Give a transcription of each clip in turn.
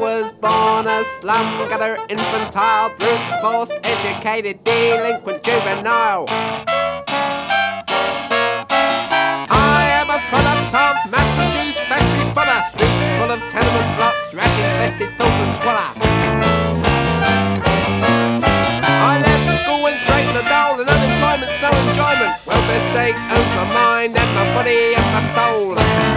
was born a slum gutter, infantile, brute force, educated, delinquent, juvenile. I am a product of mass-produced factory fodder, streets full of tenement blocks, rat-infested filth and squalor. I left school, went straight in the dole, and unemployment's no enjoyment. Welfare state owns my mind and my body and my soul.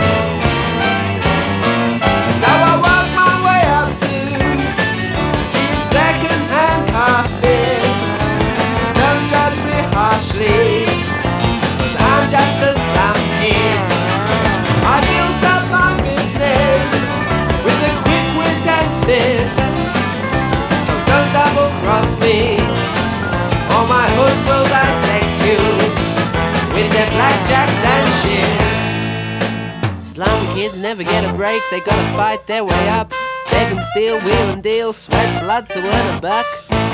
So I work my way up to the second-hand car spin. Don't judge me harshly, 'cause I'm just a slum kid. I built up my business with a quick wit and fist. So don't double-cross me, or my hoods will dissect you with their blackjacks and shifts. Slum kids never get a break, they gotta fight their way up. Beg and steal, wheel and deal, sweat blood to earn a buck.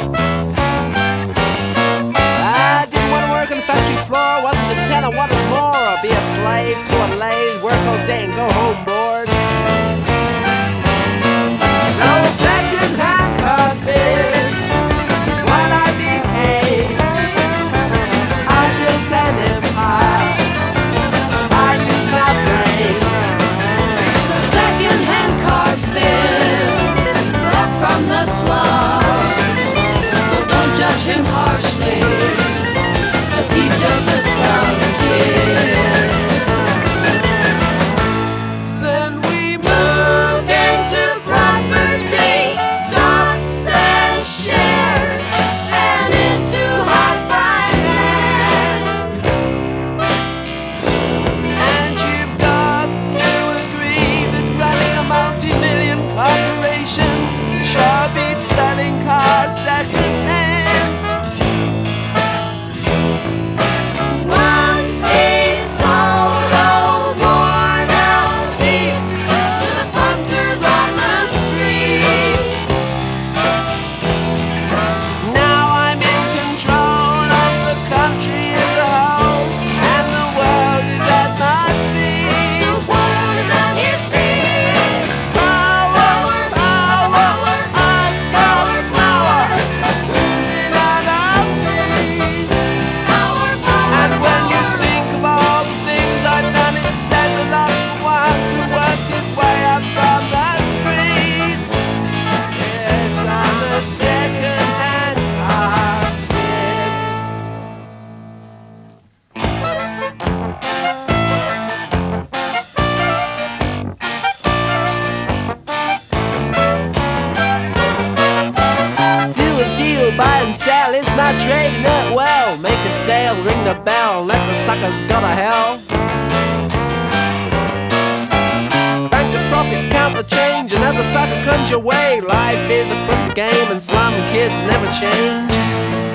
I didn't want to work on the factory floor, wasn't a 10, I wanted more. I'll be a slave to a lathe, work all day and go home bored. So second-hand car spin is what I became. I built an empire, 'cause I used my brain. It's a second-hand car spin, brought from the slum. So don't judge him harshly, 'cause he's just a slum kid. Then we moved into property, stocks and shares, And into high finance. and you've got to agree that running a multi-million corporation sure beats selling cars second-hand. Once he sold old worn-out beats to the punters on the street. Now I'm in control of the country as a whole, and the world is at my feet. The world is at his feet. Power, power, I got power, losing out on me. Power, power, And when you power. think of all the things I've done, it says a lot for one who worked his way up from the streets. Yes, I'm a second-hand car spin. Do a deal, buy and sell is my trade, and it well. Make a sale, ring the bell, let the suckers go to hell. Bank the profits, count the change, another sucker comes your way. Life is a crooked game and slum kids never change.